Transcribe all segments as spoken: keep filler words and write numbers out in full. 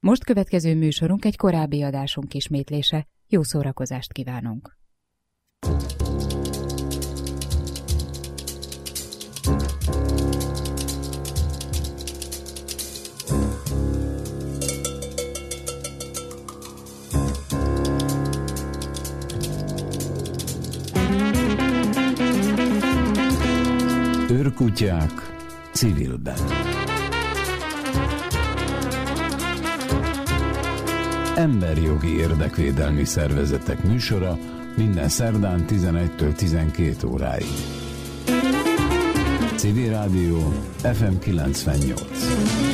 Most következő műsorunk egy korábbi adásunk ismétlése. Jó szórakozást kívánunk! Őrkutyák civilben. Emberjogi érdekvédelmi szervezetek műsora minden szerdán tizenegytől tizenkét óráig. Civil Rádió ef em kilencvennyolc.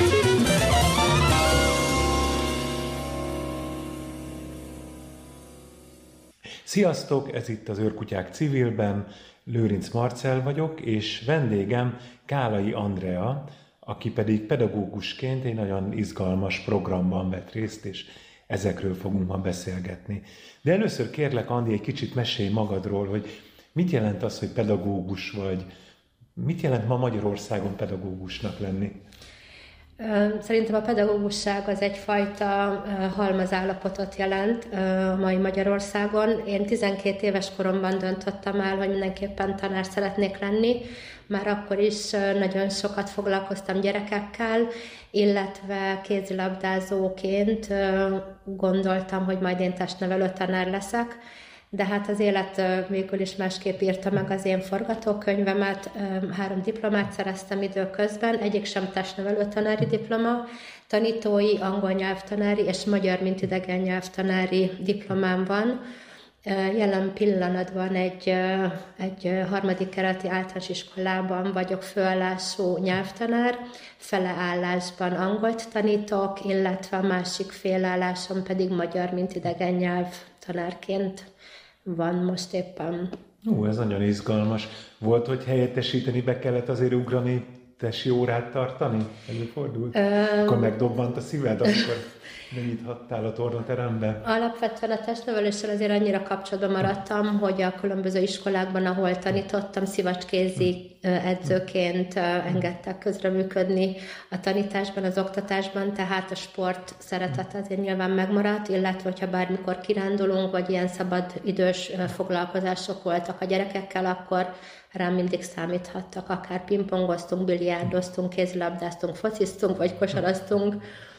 Sziasztok, ez itt az Őrkutyák civilben, Lőrinc Marcell vagyok, és vendégem Kálai Andrea, aki pedig pedagógusként egy nagyon izgalmas programban vett részt, és ezekről fogunk ma beszélgetni. De először kérlek, Andi, egy kicsit mesélj magadról, hogy mit jelent az, hogy pedagógus vagy? Mit jelent ma Magyarországon pedagógusnak lenni? Szerintem a pedagógusság az egyfajta halmazállapotot jelent a mai Magyarországon. Én tizenkét éves koromban döntöttem el, hogy mindenképpen tanár szeretnék lenni. Már akkor is nagyon sokat foglalkoztam gyerekekkel, illetve kézilabdázóként gondoltam, hogy majd én testnevelő tanár leszek. De hát az élet végül is másképp írta meg az én forgatókönyvemet. Három diplomát szereztem időközben, egyik sem testnevelő tanári diploma, tanítói, angol nyelvtanári és magyar mint idegen nyelvtanári diplomám van. Jelen pillanatban egy, egy harmadik kerületi általános iskolában vagyok főállású nyelvtanár, fele állásban angolt tanítok, illetve a másik félállásom pedig magyar mint idegen nyelvtanárként van most éppen. Ó, ez nagyon izgalmas. Volt, hogy helyettesíteni be kellett azért ugrani, tesi órát tartani? Előfordult? Ö... Akkor megdobbant a szíved, amikor nem nyithattál a tornaterembe? Alapvetően a testneveléssel azért annyira kapcsolatban maradtam, hogy a különböző iskolákban, ahol tanítottam, szivacskézi edzőként engedtek közreműködni a tanításban, az oktatásban, tehát a sport szeretet azért nyilván megmaradt, illetve hogyha bármikor kirándulunk, vagy ilyen szabad idős foglalkozások voltak a gyerekekkel, akkor rám mindig számíthattak, akár pingpongoztunk, biliárdoztunk, kézilabdáztunk, fociztunk, vagy kosaraztunk.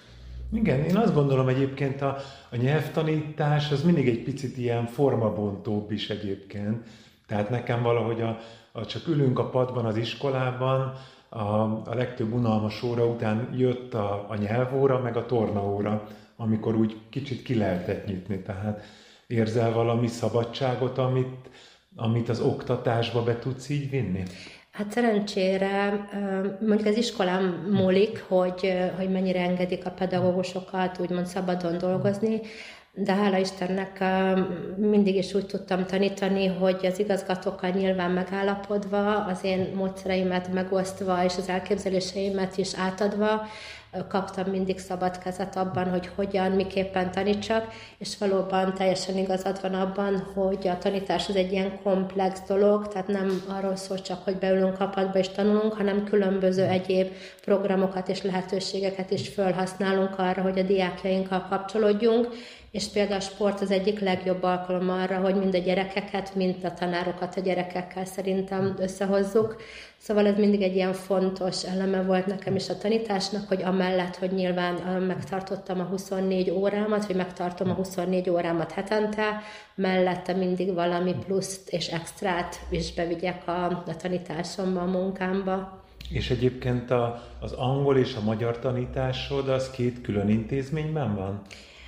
Igen, én azt gondolom egyébként a, a nyelvtanítás az mindig egy picit ilyen formabontóbb is egyébként. Tehát nekem valahogy a, a csak ülünk a padban az iskolában, a, a legtöbb unalmas óra után jött a, a nyelvóra, meg a tornaóra, amikor úgy kicsit ki lehetett nyitni. Tehát érzel valami szabadságot, amit, amit az oktatásba be tudsz így vinni? Hát szerencsére mondjuk az iskolám múlik, hogy, hogy mennyire engedik a pedagógusokat úgymond szabadon dolgozni, de hála Istennek mindig is úgy tudtam tanítani, hogy az igazgatókkal nyilván megállapodva, az én módszereimet megosztva és az elképzeléseimet is átadva, kaptam mindig szabad kezet abban, hogy hogyan, miképpen tanítsak, és valóban teljesen igazad van abban, hogy a tanítás az egy ilyen komplex dolog, tehát nem arról szól csak, hogy beülünk a padba és tanulunk, hanem különböző egyéb programokat és lehetőségeket is felhasználunk arra, hogy a diákjainkkal kapcsolódjunk, és például a sport az egyik legjobb alkalom arra, hogy mind a gyerekeket, mind a tanárokat a gyerekekkel szerintem összehozzuk. Szóval ez mindig egy ilyen fontos eleme volt nekem is a tanításnak, hogy amellett, hogy nyilván megtartottam a huszonnégy órámat, vagy megtartom a huszonnégy órámat hetente, mellette mindig valami pluszt és extrát is bevigyek a, a tanításomba, a munkámba. És egyébként a, az angol és a magyar tanításod az két külön intézményben van?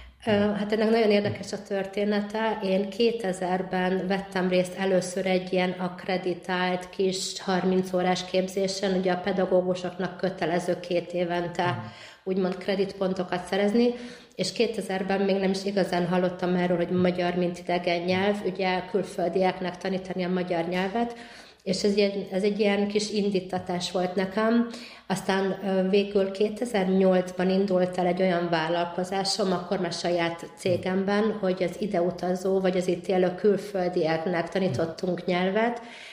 Hát ennek nagyon érdekes a története. Én kétezerben vettem részt először egy ilyen akkreditált kis harminc órás képzésen, ugye a pedagógusoknak kötelező két évente úgymond kreditpontokat szerezni, és kétezerben még nem is igazán hallottam erről, hogy magyar mint idegen nyelv, ugye külföldieknek tanítani a magyar nyelvet, és ez, egy, ez egy ilyen kis indítatás volt nekem. Aztán végül kétezer-nyolcban indult el egy olyan vállalkozásom, akkor már saját cégemben, hogy az ideutazó, vagy az itt élő külföldieknek tanítottunk nyelvet,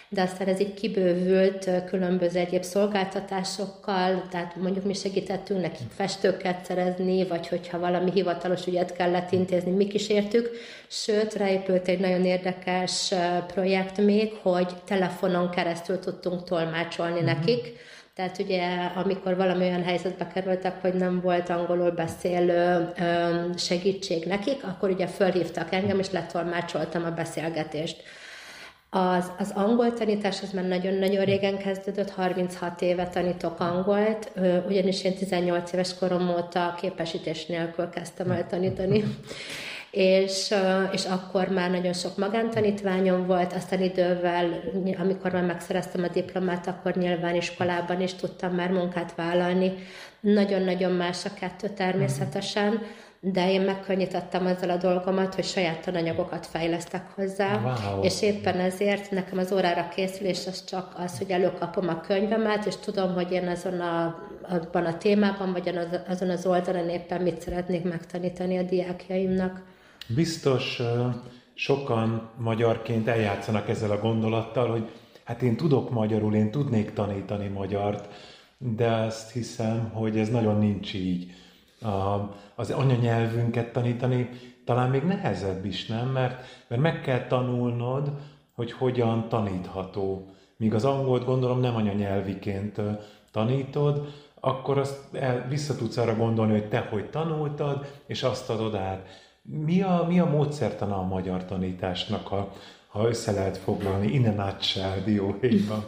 de aztán ez így kibővült különböző egyéb szolgáltatásokkal, tehát mondjuk mi segítettünk nekik festőket szerezni, vagy hogyha valami hivatalos ügyet kellett intézni, mi kísértük, sőt, ráépült egy nagyon érdekes projekt még, hogy telefonon keresztül tudtunk tolmácsolni uh-huh. nekik. Tehát ugye, amikor valami olyan helyzetbe kerültek, hogy nem volt angolul beszélő segítség nekik, akkor ugye fölhívtak engem, és letolmácsoltam a beszélgetést. Az, az angol tanítás az már nagyon-nagyon régen kezdődött, harminchat éve tanítok angolt, ugyanis én tizennyolc éves korom óta képesítés nélkül kezdtem el tanítani. És, és akkor már nagyon sok magántanítványom volt, aztán idővel, amikor már megszereztem a diplomát, akkor nyilván iskolában is tudtam már munkát vállalni. Nagyon-nagyon más a kettő természetesen, de én megkönnyítettem azzal a dolgomat, hogy saját tananyagokat fejlesztek hozzá, wow. és éppen ezért nekem az órára készülés az csak az, hogy előkapom a könyvemet, és tudom, hogy én azon a, abban a témában, vagy azon az oldalon éppen mit szeretnék megtanítani a diákjaimnak. Biztos sokan magyarként eljátszanak ezzel a gondolattal, hogy hát én tudok magyarul, én tudnék tanítani magyart, de azt hiszem, hogy ez nagyon nincs így. Az anyanyelvünket tanítani talán még nehezebb is, nem? Mert, mert meg kell tanulnod, hogy hogyan tanítható. Míg az angolt gondolom nem anyanyelviként tanítod, akkor azt el, vissza tudsz arra gondolni, hogy te hogy tanultad, és azt adod át. Mi a, mi a módszertana a magyar tanításnak, ha, ha össze lehet foglalni? In a nutshell, dióhéjban.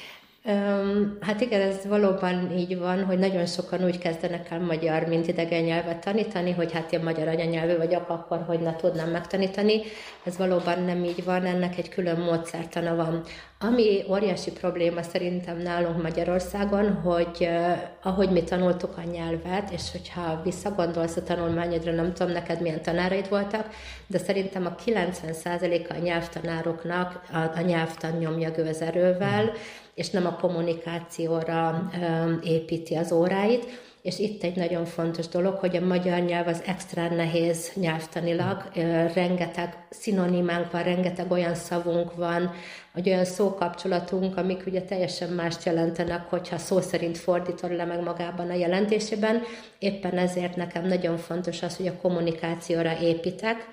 Um, hát igen, ez valóban így van, hogy nagyon sokan úgy kezdenek el magyar, mint idegen nyelvet tanítani, hogy hát én magyar anyanyelvű vagyok, akkor hogy ne tudnám megtanítani. Ez valóban nem így van, ennek egy külön módszertana van. Ami óriási probléma szerintem nálunk Magyarországon, hogy uh, ahogy mi tanultuk a nyelvet, és hogyha visszagondolsz a tanulmányodra, nem tudom neked milyen tanáraid voltak, de szerintem a kilencven százaléka a nyelvtanároknak a, a nyelvtan nyomja gőzerővel, és nem a kommunikációra um, építi az óráit. És itt egy nagyon fontos dolog, hogy a magyar nyelv az extra nehéz nyelvtanilag, rengeteg szinonimánk van, rengeteg olyan szavunk van, vagy olyan szókapcsolatunk, amik ugye teljesen mást jelentenek, hogyha szó szerint fordítod le meg magában a jelentésében. Éppen ezért nekem nagyon fontos az, hogy a kommunikációra építek,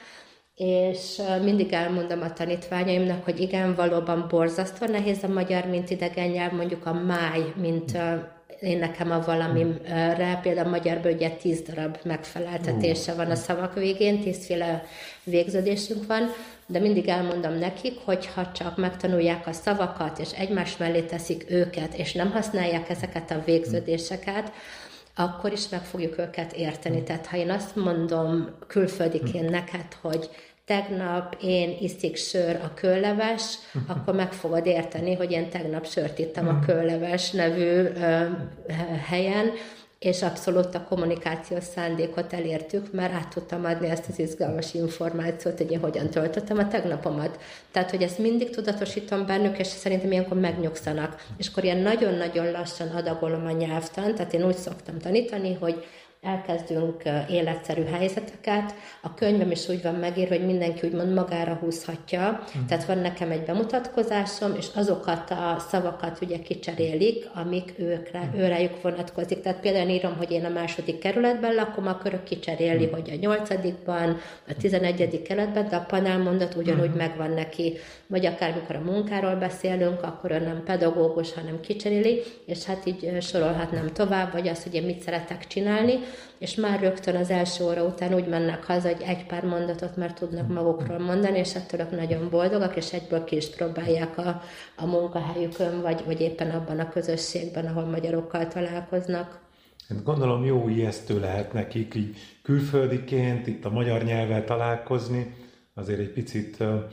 és mindig elmondom a tanítványaimnak, hogy igen, valóban borzasztó nehéz a magyar, mint idegen nyelv, mondjuk a máj, mint én nekem a valamire, például magyarban ugye tíz darab megfeleltetése van a szavak végén, tízféle végződésünk van, de mindig elmondom nekik, hogy ha csak megtanulják a szavakat, és egymás mellé teszik őket, és nem használják ezeket a végződéseket, akkor is meg fogjuk őket érteni. Tehát ha én azt mondom külföldiként neked, hogy tegnap én iszik sör a kőleves, akkor meg fogod érteni, hogy én tegnap sört ittam a kőleves nevű ö, helyen, és abszolút a kommunikációs szándékot elértük, mert át tudtam adni ezt az izgalmas információt, hogy én hogyan töltöttem a tegnapomat. Tehát, hogy ezt mindig tudatosítom bennük, és szerintem ilyenkor megnyugszanak. És akkor ilyen nagyon-nagyon lassan adagolom a nyelvtant, tehát én úgy szoktam tanítani, hogy elkezdünk életszerű helyzeteket. A könyvem is úgy van megírva, hogy mindenki úgymond magára húzhatja. Mm. Tehát van nekem egy bemutatkozásom, és azokat a szavakat ugye kicserélik, amik őkre, mm. őrájuk vonatkozik. Tehát például írom, hogy én a második kerületben lakom, akkor ők kicseréli, mm. hogy a nyolcadikban, a tizenegyedik kerületben, de a panelmondat ugyanúgy mm. megvan neki. Vagy akár mikor a munkáról beszélünk, akkor ő nem pedagógus, hanem kicseréli, és hát így sorolhatnám tovább, vagy azt, hogy én mit szeretek csinálni, és már rögtön az első óra után úgy mennek haza, hogy egy pár mondatot már tudnak magukról mondani, és ettől ők nagyon boldogak, és egyből ki is próbálják a, a munkahelyükön, vagy, vagy éppen abban a közösségben, ahol magyarokkal találkoznak. Hát gondolom jó ijesztő lehet nekik így külföldiként, itt a magyar nyelvvel találkozni, azért egy picit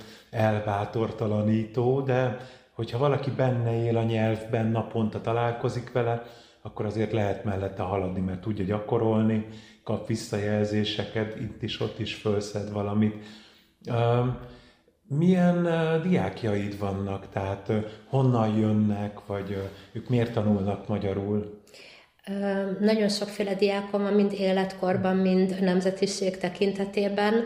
elbátortalanító, de hogyha valaki benne él a nyelvben, naponta találkozik vele, akkor azért lehet mellette haladni, mert tudja gyakorolni, kap visszajelzéseket, itt is, ott is fölszed valamit. Milyen diákjaid vannak? Tehát honnan jönnek, vagy ők miért tanulnak magyarul? Nagyon sokféle diákom van, mind életkorban, mind nemzetiség tekintetében.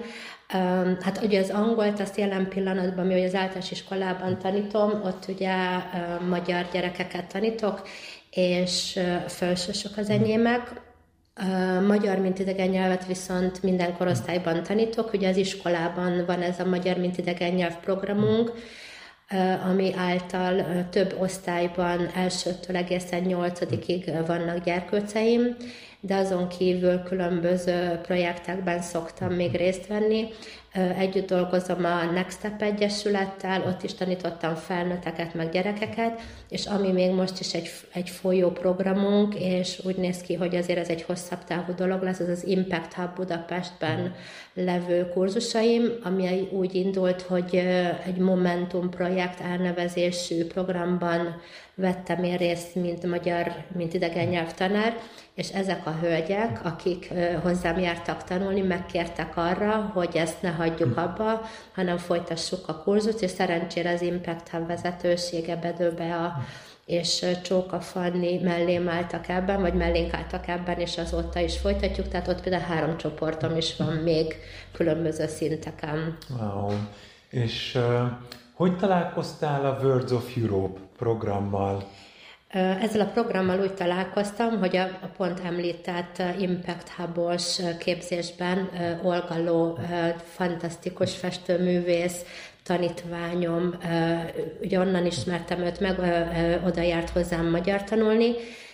Hát ugye az angolt, azt jelen pillanatban, mi az általános iskolában tanítom, ott ugye magyar gyerekeket tanítok, és felsősök az enyémek. Magyar, mint idegen nyelvet viszont minden korosztályban tanítok. Ugye az iskolában van ez a magyar, mint idegen nyelv programunk, ami által több osztályban elsőtől egészen nyolcadikig vannak gyerkőceim, de azon kívül különböző projektekben szoktam még részt venni. Együtt dolgozom a Next Step Egyesülettel, ott is tanítottam felnőtteket, meg gyerekeket, és ami még most is egy, egy folyó programunk, és úgy néz ki, hogy azért ez egy hosszabb távú dolog lesz, az az Impact Hub Budapestben levő kurzusaim, ami úgy indult, hogy egy Momentum projekt elnevezésű programban vettem én részt, mint magyar, mint idegen nyelvtanár, és ezek a hölgyek, akik hozzám jártak tanulni, megkértek arra, hogy ezt ne hagyjuk abba, hanem folytassuk a kurzust, és szerencsére az Impact Hub vezetősége Bedőbe a és Csóka Fanni mellém álltak ebben, vagy mellénk álltak ebben, és azóta is folytatjuk, tehát ott például három csoportom is van még különböző szinteken. Wow. És uh, hogy találkoztál a Words of Europe programmal? Ezzel a programmal úgy találkoztam, hogy a, a pont említett Impact Hub-os képzésben Olga Ló, fantasztikus festőművész, tanítványom, ugye onnan ismertem őt meg, oda járt hozzám magyar tanulni,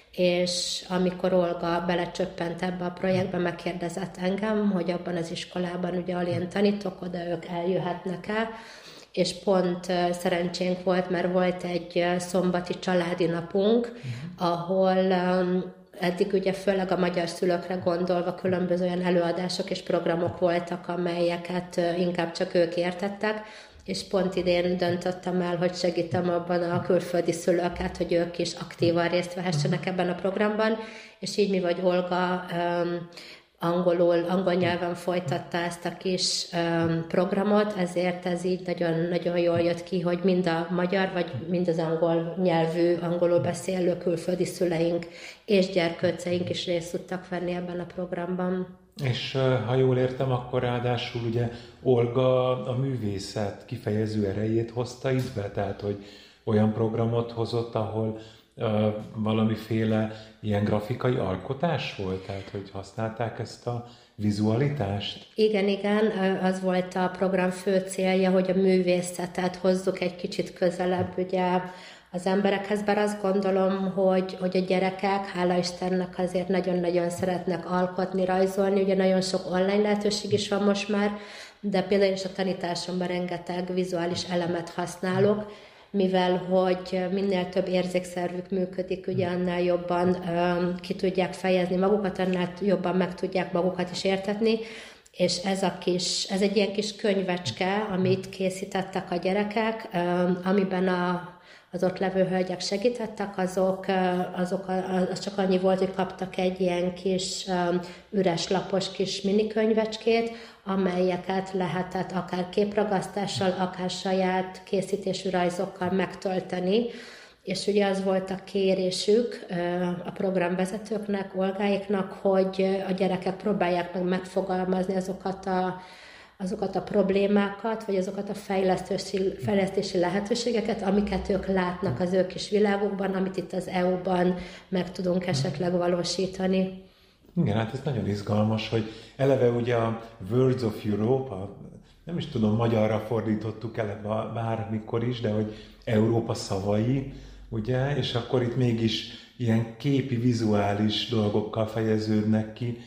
és amikor Olga belecsöppent ebbe a projektbe, megkérdezett engem, hogy abban az iskolában, ugye ahol én tanítok, oda ők eljöhetnek-e, és pont szerencsénk volt, mert volt egy szombati családi napunk, uh-huh. ahol um, eddig ugye főleg a magyar szülőkre gondolva különböző olyan előadások és programok voltak, amelyeket inkább csak ők értettek, és pont idén döntöttem el, hogy segítem abban a külföldi szülőket, hogy ők is aktívan részt vehessenek ebben a programban, és így mi vagy Olga um, angolul, angol nyelven folytatta ezt a kis um, programot, ezért ez így nagyon-nagyon jól jött ki, hogy mind a magyar, vagy mind az angol nyelvű, angolul beszélő külföldi szüleink és gyerkőceink is részt tudtak venni ebben a programban. És ha jól értem, akkor ráadásul ugye Olga a művészet kifejező erejét hozta itt be, tehát hogy olyan programot hozott, ahol uh, valamiféle ilyen grafikai alkotás volt, tehát hogy használták ezt a vizualitást? Igen, igen, az volt a program fő célja, hogy a művészetet hozzuk egy kicsit közelebb ugye az emberekhez, bár azt gondolom, hogy, hogy a gyerekek, hála Istennek azért nagyon-nagyon szeretnek alkotni, rajzolni, ugye nagyon sok online lehetőség is van most már, de például is a tanításomban rengeteg vizuális elemet használok, mivel hogy minél több érzékszervük működik, ugye annál jobban um, ki tudják fejezni magukat, annál jobban meg tudják magukat is értetni, és ez, a kis, ez egy ilyen kis könyvecske, amit készítettek a gyerekek, um, amiben a az ott levő hölgyek segítettek, azok, azok az csak annyi volt, hogy kaptak egy ilyen kis üres lapos kis minikönyvecskét, amelyeket lehetett akár képragasztással, akár saját készítésű rajzokkal megtölteni. És ugye az volt a kérésük a programvezetőknek, Olgáiknak, hogy a gyerekek próbálják meg megfogalmazni azokat a azokat a problémákat, vagy azokat a fejlesztési, fejlesztési lehetőségeket, amiket ők látnak az ő kis világukban, amit itt az é u-ban meg tudunk esetleg valósítani. Igen, hát ez nagyon izgalmas, hogy eleve ugye a Words of Europe, a, nem is tudom, magyarra fordítottuk eleve bármikor is, de hogy Európa szavai, ugye, és akkor itt mégis ilyen képi, vizuális dolgokkal fejeződnek ki.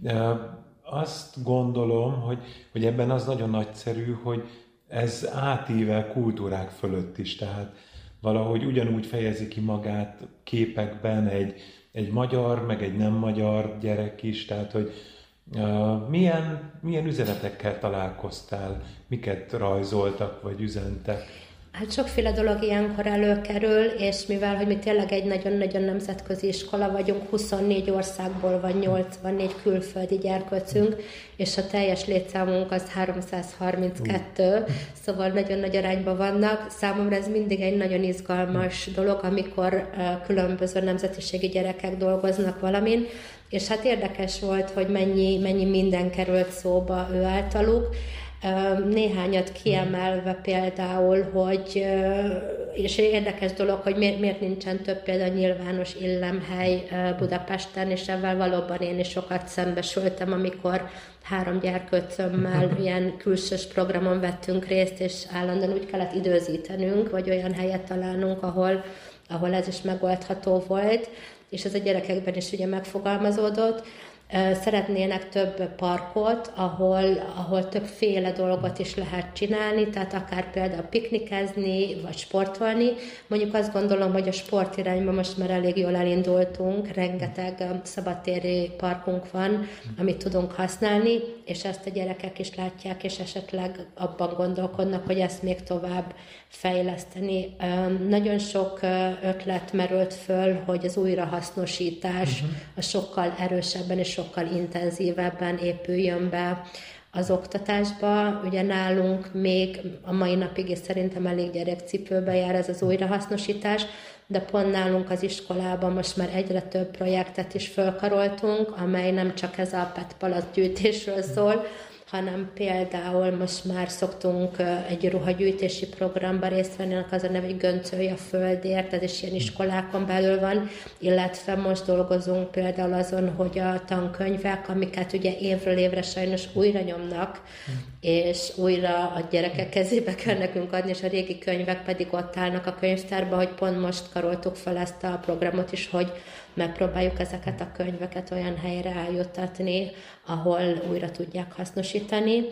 Azt gondolom, hogy, hogy ebben az nagyon nagyszerű, hogy ez átível kultúrák fölött is, tehát valahogy ugyanúgy fejezi ki magát képekben egy, egy magyar, meg egy nem magyar gyerek is, tehát hogy uh, milyen, milyen üzenetekkel találkoztál, miket rajzoltak, vagy üzentek? Hát sokféle dolog ilyenkor előkerül, és mivel, hogy mi tényleg egy nagyon-nagyon nemzetközi iskola vagyunk, huszonnégy országból van nyolcvannégy külföldi gyerkőcünk, és a teljes létszámunk az háromszázharminckettő, uh. szóval nagyon nagy arányban vannak. Számomra ez mindig egy nagyon izgalmas dolog, amikor uh, különböző nemzetiségi gyerekek dolgoznak valamin, és hát érdekes volt, hogy mennyi, mennyi minden került szóba ő általuk. Néhányat kiemelve például, hogy, és érdekes dolog, hogy miért, miért nincsen több például nyilvános illemhely Budapesten, és ebben valóban én is sokat szembesültem, amikor három gyerkőcömmel ilyen külsős programon vettünk részt, és állandóan úgy kellett időzítenünk, vagy olyan helyet találnunk, ahol, ahol ez is megoldható volt, és ez a gyerekekben is ugye megfogalmazódott. Szeretnének több parkot, ahol, ahol többféle dolgot is lehet csinálni, tehát akár például piknikezni, vagy sportolni. Mondjuk azt gondolom, hogy a sportirányban most már elég jól elindultunk, rengeteg szabadtéri parkunk van, amit tudunk használni, és ezt a gyerekek is látják, és esetleg abban gondolkodnak, hogy ezt még tovább fejleszteni. Nagyon sok ötlet merült föl, hogy az újrahasznosítás uh-huh. a sokkal erősebben és sokkal intenzívebben épüljön be az oktatásba. Ugye nálunk még a mai napig is szerintem elég gyerekcipőbe jár ez az újrahasznosítás, de pont nálunk az iskolában most már egyre több projektet is fölkaroltunk, amely nem csak ez a pé é té palackgyűjtésről szól, hanem például most már szoktunk egy ruhagyűjtési programba részt venni, az a neve, hogy Göncölj a földért, ez is ilyen iskolákon belül van, illetve most dolgozunk például azon, hogy a tankönyvek, amiket ugye évről évre sajnos újra nyomnak, és újra a gyerekek kezébe kell nekünk adni, és a régi könyvek pedig ott állnak a könyvtárban, hogy pont most karoltuk fel ezt a programot is, hogy megpróbáljuk ezeket a könyveket olyan helyre eljuttatni, ahol újra tudják hasznosítani,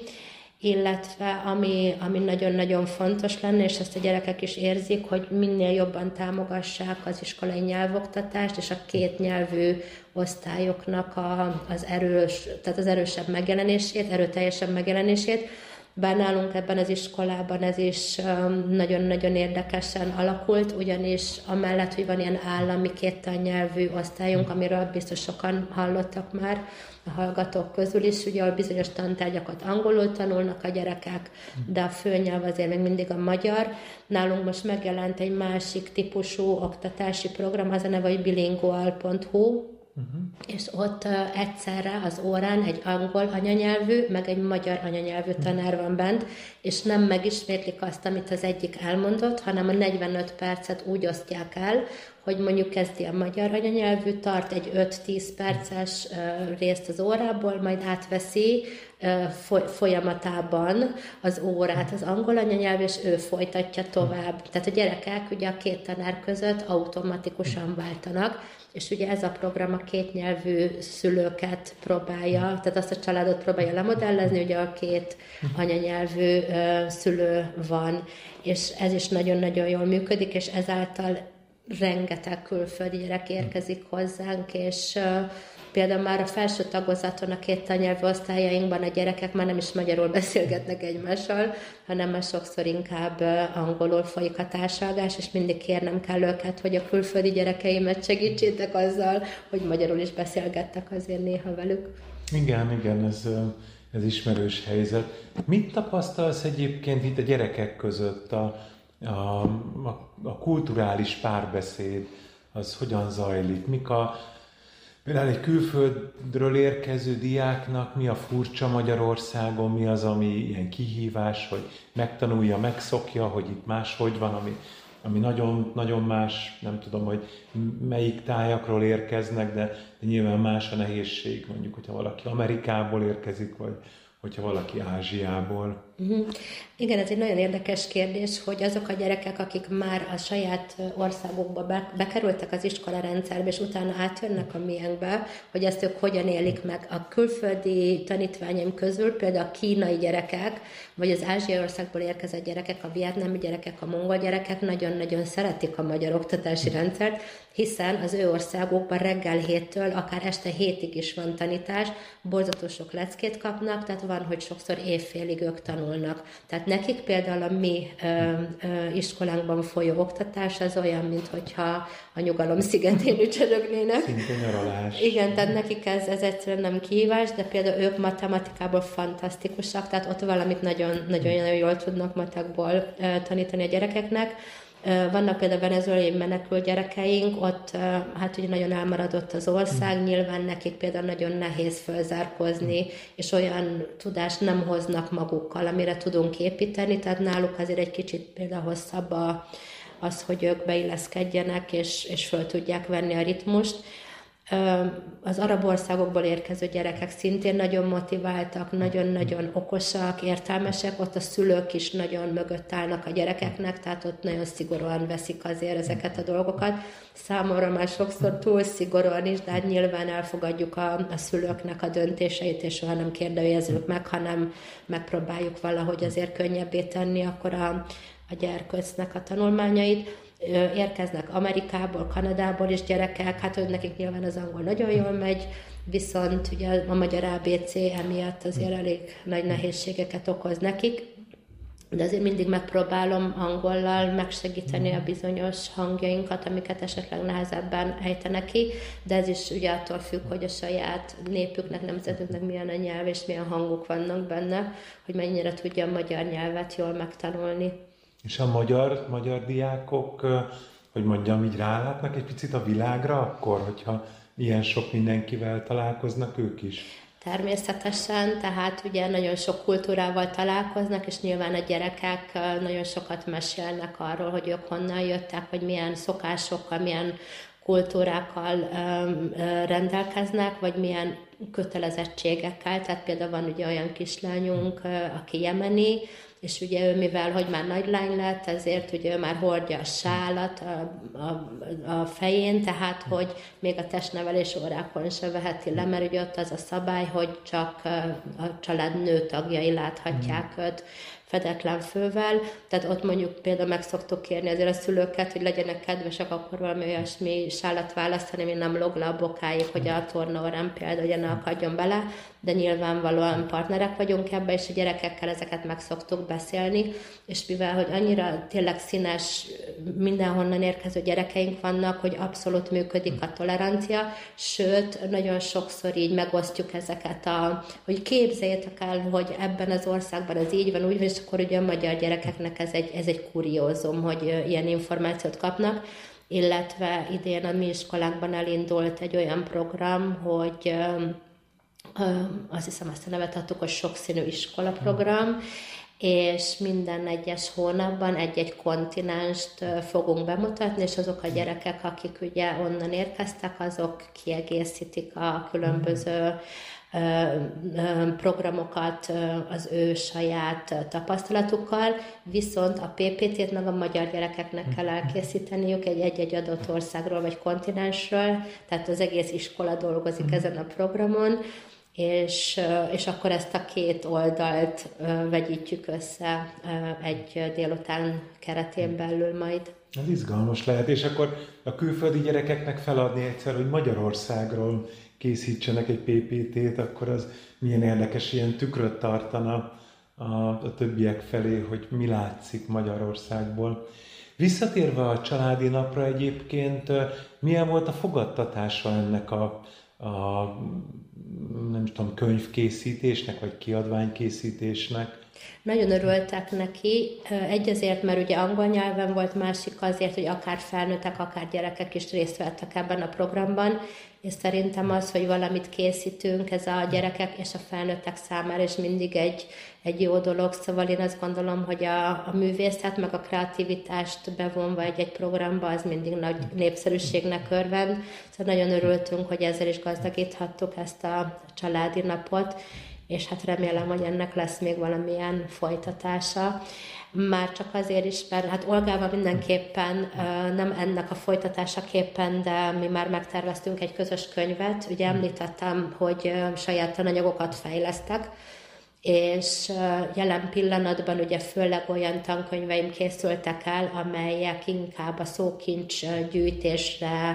illetve ami, ami nagyon-nagyon fontos lenne, és ezt a gyerekek is érzik, hogy minél jobban támogassák az iskolai nyelvoktatást, és a két nyelvű osztályoknak a, az, erős, tehát az erősebb megjelenését, erőteljesebb megjelenését. Bár nálunk ebben az iskolában ez is nagyon-nagyon érdekesen alakult, ugyanis amellett, hogy van ilyen állami kéttannyelvű osztályunk, amiről biztos sokan hallottak már a hallgatók közül is, ugye a bizonyos tantárgyakat angolul tanulnak a gyerekek, de a főnyelv azért még mindig a magyar. Nálunk most megjelent egy másik típusú oktatási program, az a neve, hogy bilingual pont hu, Uh-huh. és ott uh, egyszerre az órán egy angol anyanyelvű, meg egy magyar anyanyelvű tanár van bent, és nem megismétlik azt, amit az egyik elmondott, hanem a negyvenöt percet úgy osztják el, hogy mondjuk kezdi a magyar anyanyelvű, tart egy öt-tíz perces uh, részt az órából, majd átveszi uh, folyamatában az órát az angol anyanyelv, és ő folytatja tovább. Tehát a gyerekek ugye a két tanár között automatikusan váltanak, és ugye ez a program a kétnyelvű szülőket próbálja, tehát azt a családot próbálja lemodellezni, ugye a két anyanyelvű uh, szülő van, és ez is nagyon-nagyon jól működik, és ezáltal rengeteg külföldi gyerek érkezik hozzánk, és uh, például már a felső tagozaton a két tannyelvű osztályainkban a gyerekek már nem is magyarul beszélgetnek egymással, hanem már sokszor inkább angolul folyik a társalgás, és mindig kérnem kell őket, hogy a külföldi gyerekeimet segítsétek azzal, hogy magyarul is beszélgettek azért néha velük. Igen, igen, ez, ez ismerős helyzet. Mit tapasztalsz egyébként itt a gyerekek között? A, a, a, a kulturális párbeszéd, az hogyan zajlik? Mik a Például egy külföldről érkező diáknak mi a furcsa Magyarországon, mi az, ami ilyen kihívás, hogy megtanulja, megszokja, hogy itt máshogy van, ami, ami nagyon, nagyon más, nem tudom, hogy melyik tájakról érkeznek, de, de nyilván más a nehézség, mondjuk, hogyha valaki Amerikából érkezik, vagy hogyha valaki Ázsiából. Uh-huh. Igen, ez egy nagyon érdekes kérdés, hogy azok a gyerekek, akik már a saját országukba be, bekerültek az iskolarendszerbe, és utána átjönnek a miénkbe, hogy ezt ők hogyan élik meg. A külföldi tanítványaim közül például a kínai gyerekek, vagy az ázsiai országból érkezett gyerekek, a vietnámi gyerekek, a mongol gyerekek nagyon-nagyon szeretik a magyar oktatási rendszert, hiszen az ő országokban reggel héttől akár este hétig is van tanítás, borzató sok leckét kapnak, tehát van, hogy sokszor évfélig ők tanulnak. tanulnak. Tehát nekik például a mi ö, ö, iskolánkban folyó oktatás az olyan, minthogyha a nyugalom szigetén ücsörögnének. Szinte nyaralás. Igen, tehát nekik ez, ez egyszerűen nem kihívás, de például ők matematikából fantasztikusak, tehát ott valamit nagyon, nagyon, nagyon jól tudnak matekból tanítani a gyerekeknek. Vannak például venezuelai menekült gyerekeink, ott hát ugye nagyon elmaradott az ország, nyilván nekik például nagyon nehéz fölzárkózni, és olyan tudást nem hoznak magukkal, amire tudunk építeni, tehát náluk azért egy kicsit például hosszabb a, az, hogy ők beilleszkedjenek, és, és föl tudják venni a ritmust. Az arab országokból érkező gyerekek szintén nagyon motiváltak, nagyon-nagyon okosak, értelmesek, ott a szülők is nagyon mögött állnak a gyerekeknek, tehát ott nagyon szigorúan veszik azért ezeket a dolgokat. Számomra már sokszor túl szigorúan is, de hát nyilván elfogadjuk a, a szülőknek a döntéseit, és soha nem kérdőjezzük meg, hanem megpróbáljuk valahogy azért könnyebbé tenni akkor a, a gyerkőcnek a tanulmányait. Érkeznek Amerikából, Kanadából is gyerekek, hát nekik nyilván az angol nagyon jól megy, viszont ugye a magyar á bé cé emiatt azért elég nagy nehézségeket okoz nekik, de azért mindig megpróbálom angollal megsegíteni a bizonyos hangjainkat, amiket esetleg nehezebben ejtenek ki, de ez is ugye attól függ, hogy a saját népüknek, nemzetünknek milyen a nyelv és milyen hangok vannak benne, hogy mennyire tudja a magyar nyelvet jól megtanulni. És a magyar, magyar diákok, hogy mondjam, így rálátnak egy picit a világra, akkor, hogyha ilyen sok mindenkivel találkoznak ők is? Természetesen, tehát ugye nagyon sok kultúrával találkoznak, és nyilván a gyerekek nagyon sokat mesélnek arról, hogy ők honnan jöttek, hogy milyen szokásokkal, milyen kultúrákkal rendelkeznek, vagy milyen kötelezettségekkel. Tehát például van ugye olyan kislányunk, aki jemeni, és ugye ő, mivel hogy már nagy lány lett, ezért ugye ő már hordja a sálat a, a, a fején, tehát hogy még a testnevelés órákon se veheti le, mert ugye ott az a szabály, hogy csak a család nőtagjai láthatják őt fedetlen fővel, tehát ott mondjuk például meg szoktuk kérni azért a szülőket, hogy legyenek kedvesek akkor valami olyasmi sálat választani, ami nem log le a bokáig, hogy a tornaórán például ugye ne akadjon bele, de nyilvánvalóan partnerek vagyunk ebben, és a gyerekekkel ezeket meg szoktuk beszélni, és mivel, hogy annyira tényleg színes, mindenhonnan érkező gyerekeink vannak, hogy abszolút működik a tolerancia, sőt, nagyon sokszor így megosztjuk ezeket a, hogy képzeljétek el, hogy ebben az országban ez így van, úgy van, és akkor ugye a magyar gyerekeknek ez egy, ez egy kuriózum, hogy ilyen információt kapnak, illetve idén a mi iskolánkban elindult egy olyan program, hogy azt hiszem azt a nevet adtuk, hogy sokszínű iskola program, és minden egyes hónapban egy-egy kontinenst fogunk bemutatni, és azok a gyerekek, akik ugye onnan érkeztek, azok kiegészítik a különböző programokat az ő saját tapasztalatukkal, viszont a pé pé té-t meg a magyar gyerekeknek kell elkészíteniük egy egy-egy adott országról vagy kontinensről, tehát az egész iskola dolgozik ezen a programon, és, és akkor ezt a két oldalt vegyítjük össze egy délután keretén belül majd. Ez izgalmas lehet, és akkor a külföldi gyerekeknek feladni egyszer, hogy Magyarországról készítsenek egy pé pé té-t, akkor az milyen érdekes, ilyen tükröt tartana a, a többiek felé, hogy mi látszik Magyarországból. Visszatérve a családi napra egyébként, milyen volt a fogadtatása ennek a, a nem tudom, könyvkészítésnek, vagy kiadványkészítésnek? Nagyon örültek neki. Egy azért, mert ugye angol nyelven volt, másik azért, hogy akár felnőttek, akár gyerekek is részt vettek ebben a programban, és szerintem az, hogy valamit készítünk, ez a gyerekek és a felnőttek számára is mindig egy, egy jó dolog, szóval én azt gondolom, hogy a, a művészet meg a kreativitást bevonva egy-egy programba, az mindig nagy népszerűségnek örvend, szóval nagyon örültünk, hogy ezzel is gazdagíthattuk ezt a családi napot, és hát remélem, hogy ennek lesz még valamilyen folytatása. Már csak azért is, mert hát Olgával mindenképpen, nem ennek a folytatásaképpen, de mi már megterveztünk egy közös könyvet. Ugye említettem, hogy saját tananyagokat fejlesztek, és jelen pillanatban ugye főleg olyan tankönyveim készültek el, amelyek inkább a szókincs gyűjtésre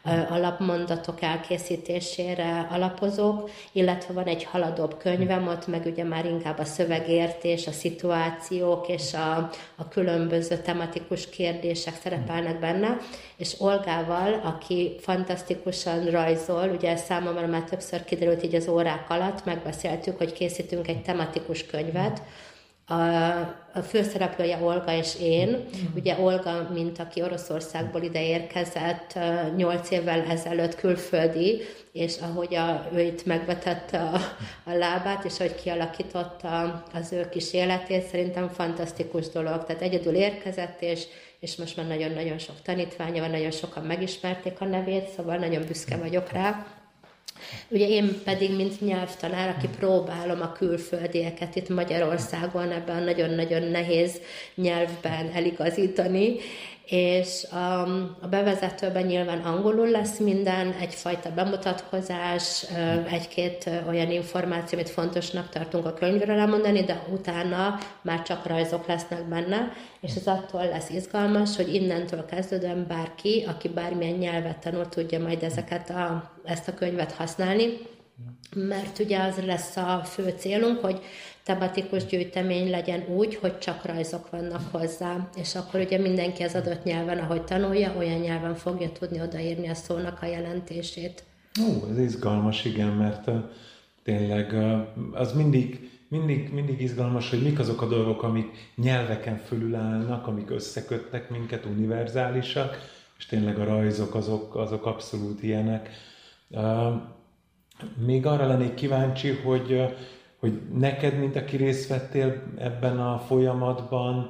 alapmondatok elkészítésére alapozok, illetve van egy haladóbb könyvem, ott meg ugye már inkább a szövegértés, a szituációk és a, a különböző tematikus kérdések szerepelnek benne, és Olgával, aki fantasztikusan rajzol, ugye számomra már többször kiderült így az órák alatt, megbeszéltük, hogy készítünk egy tematikus könyvet. A, a főszereplője Olga és én. Mm. Ugye Olga, mint aki Oroszországból ide érkezett nyolc évvel ezelőtt külföldi, és ahogy a, ő itt megvetette a, a lábát, és ahogy kialakította az ő kis életét, szerintem fantasztikus dolog. Tehát egyedül érkezett, és, és most már nagyon-nagyon sok tanítványa van, nagyon sokan megismerték a nevét, szóval nagyon büszke vagyok rá. Ugye én pedig, mint nyelvtanár, aki próbálom a külföldieket itt Magyarországon ebben a nagyon-nagyon nehéz nyelvben eligazítani, és a, a bevezetőben nyilván angolul lesz minden, egyfajta bemutatkozás, egy-két olyan információ, amit fontosnak tartunk a könyvről elmondani, de utána már csak rajzok lesznek benne, és ez attól lesz izgalmas, hogy innentől kezdődően bárki, aki bármilyen nyelvet tanul, tudja majd ezeket a, ezt a könyvet használni, mert ugye az lesz a fő célunk, hogy tematikus gyűjtemény legyen úgy, hogy csak rajzok vannak hozzá, és akkor ugye mindenki az adott nyelven, ahogy tanulja, olyan nyelven fogja tudni odaírni a szónak a jelentését. Ó, ez izgalmas, igen, mert uh, tényleg uh, az mindig, mindig, mindig izgalmas, hogy mik azok a dolgok, amik nyelveken fölül állnak, amik összekötnek minket, univerzálisak, és tényleg a rajzok azok, azok abszolút ilyenek. Uh, még arra lennék kíváncsi, hogy uh, hogy neked, mint aki részt vettél ebben a folyamatban,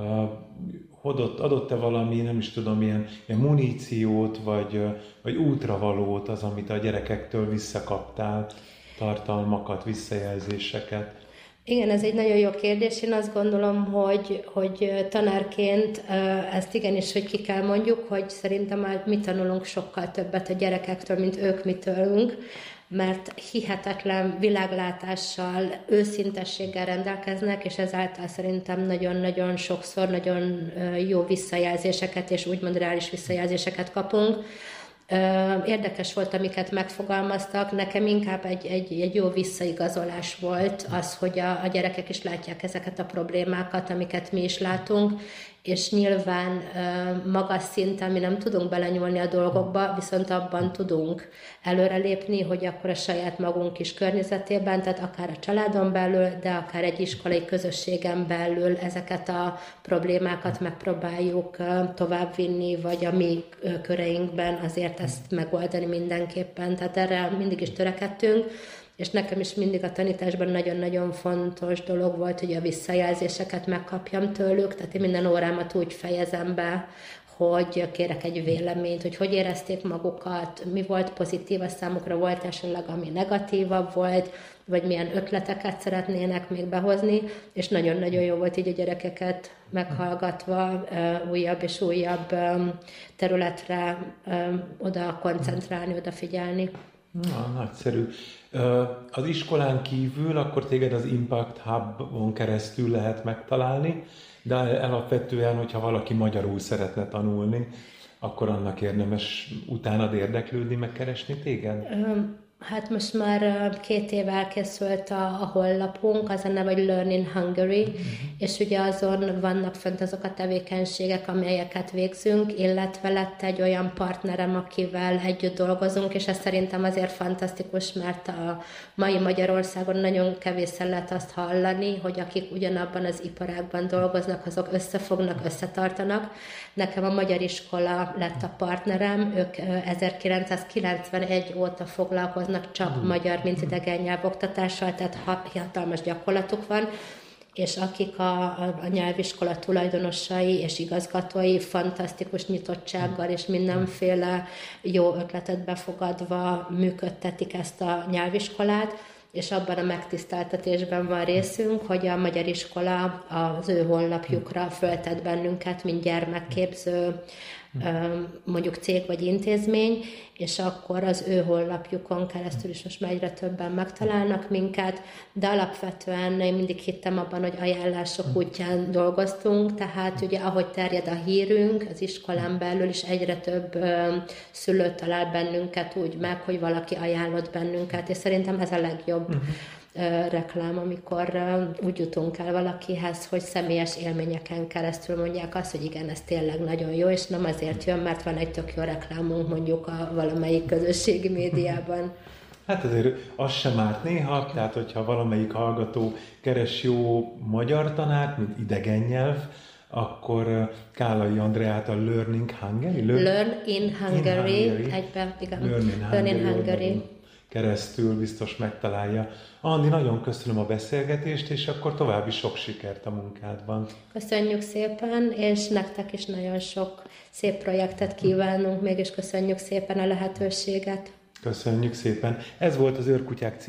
adott, adott-e valami, nem is tudom, ilyen, ilyen muníciót, vagy, vagy útravalót az, amit a gyerekektől visszakaptál, tartalmakat, visszajelzéseket? Igen, ez egy nagyon jó kérdés. Én azt gondolom, hogy, hogy tanárként ezt igenis, hogy ki kell mondjuk, hogy szerintem már mi tanulunk sokkal többet a gyerekektől, mint ők mi tőlünk, mert hihetetlen világlátással, őszintességgel rendelkeznek, és ezáltal szerintem nagyon-nagyon sokszor nagyon jó visszajelzéseket, és úgymond reális visszajelzéseket kapunk. Érdekes volt, amiket megfogalmaztak, nekem inkább egy, egy, egy jó visszaigazolás volt az, hogy a, a gyerekek is látják ezeket a problémákat, amiket mi is látunk, és nyilván magas szinten mi nem tudunk belenyúlni a dolgokba, viszont abban tudunk előrelépni, hogy akkor a saját magunk kis környezetében, tehát akár a családon belül, de akár egy iskolai közösségen belül ezeket a problémákat megpróbáljuk továbbvinni, vagy a mi köreinkben azért ezt megoldani mindenképpen. Tehát erre mindig is törekedtünk, és nekem is mindig a tanításban nagyon-nagyon fontos dolog volt, hogy a visszajelzéseket megkapjam tőlük, tehát én minden órámat úgy fejezem be, hogy kérek egy véleményt, hogy hogy érezték magukat, mi volt pozitív a számukra, volt esetleg, ami negatívabb volt, vagy milyen ötleteket szeretnének még behozni, és nagyon-nagyon jó volt így a gyerekeket meghallgatva, újabb és újabb területre oda koncentrálni, odafigyelni. Na, nagyszerű. Az iskolán kívül akkor téged az Impact Hub-on keresztül lehet megtalálni, de alapvetően, hogyha valaki magyarul szeretne tanulni, akkor annak érdemes utánad érdeklődni, megkeresni téged? Hát most már két év elkészült a, a honlapunk, az a neve, hogy Learn in Hungary, uh-huh. és ugye azon vannak fönt azok a tevékenységek, amelyeket végzünk, illetve lett egy olyan partnerem, akivel együtt dolgozunk, és ez szerintem azért fantasztikus, mert a mai Magyarországon nagyon kevésszer lehet azt hallani, hogy akik ugyanabban az iparágban dolgoznak, azok összefognak, összetartanak. Nekem a Magyar Iskola lett a partnerem, ők ezerkilencszázkilencvenegy óta foglalkoznak csak mm. magyar, mint idegen nyelvoktatással, tehát hatalmas gyakorlatuk van, és akik a, a, a nyelviskola tulajdonosai és igazgatói fantasztikus nyitottsággal és mindenféle jó ötletet befogadva működtetik ezt a nyelviskolát, és abban a megtiszteltetésben van részünk, hogy a Magyar Iskola az ő honlapjukra föltett bennünket, mint gyermekképző mondjuk cég vagy intézmény, és akkor az ő honlapjukon keresztül is most már egyre többen megtalálnak minket, de alapvetően én mindig hittem abban, hogy ajánlások útján dolgoztunk, tehát ugye ahogy terjed a hírünk, az iskolán belül is egyre több szülő talál bennünket úgy meg, hogy valaki ajánlott bennünket, és szerintem ez a legjobb reklám, amikor úgy jutunk el valakihez, hogy személyes élményeken keresztül mondják azt, hogy igen, ez tényleg nagyon jó, és nem azért jön, mert van egy tök jó reklámunk mondjuk a valamelyik közösségi médiában. Hát azért az sem árt néha, tehát hogyha valamelyik hallgató keres jó magyar tanárt, mint idegen nyelv, akkor Kállai Andreát a Learning Hungary? Learn, Learn in Hungary, in Hungary. egyben, igen. Learn in Hungary, Learn in Hungary. Keresztül biztos megtalálja. Andi, nagyon köszönöm a beszélgetést, és akkor további sok sikert a munkádban. Köszönjük szépen, és nektek is nagyon sok szép projektet kívánunk, mégis köszönjük szépen a lehetőséget. Köszönjük szépen. Ez volt az Őrkutyák